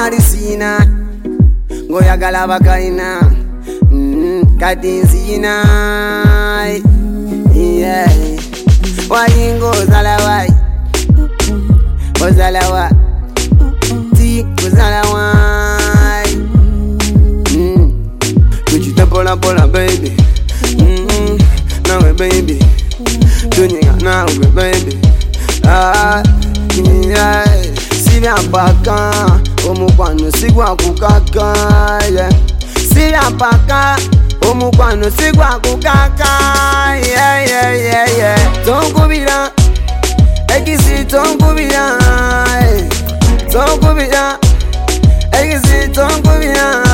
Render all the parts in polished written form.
nalisina ngoyagala bakaina kati nzina yeah. Wayingo ozalawa ozalawa ti ozalawa tujita pola pola baby nawe baby tunyinga nawe baby yeah. Sivya mpaka omukwano sigwa kukaka yeah. Sivya mpaka omukwano sigwa kukaka yeah, yeah, yeah, yeah. Tonkubira ekisi tonkubira tonkubira ekisi tonkubira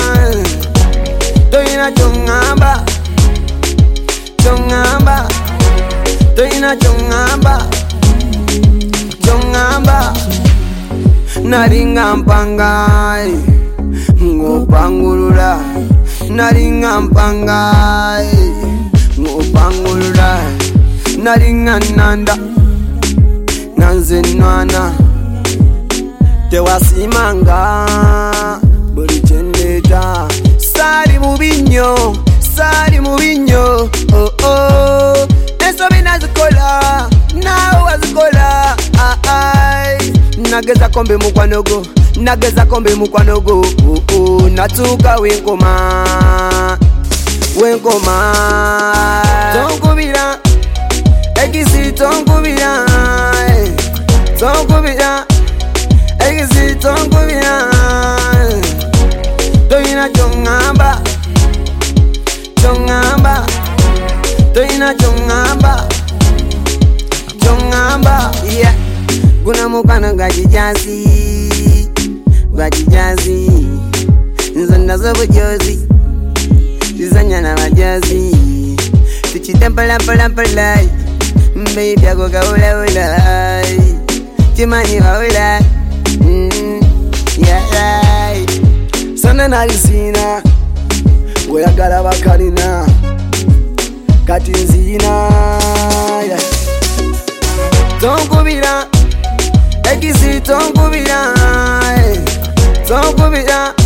toyina chongamba chongamba toyina chongamba chongamba nalinga mpangai ngopangulula nalinga mpangai ngopangulula nalinga nanda nanze nwana tewasimanga buli chendeta sali mubinyo oh oh neso binazikola nawe wazikola nageza kombe mukwanogo nageza kombe mukwanogo natuka wenkoma wenkoma tonkubira ekisi tonkubira tonkubira ekisi tonkubira toyina chongamba chongamba toyina chongamba chongamba yeah. Guna mukana gajijazi gajijazi nzonda zobujozi tizanya na majazi tuchitempala pala pala baby ago gaula ula timani waula yeah sana nalisina ngoyagala bakalina kati nzina yeah. Tonkubira ekisi tonkubira tonkubira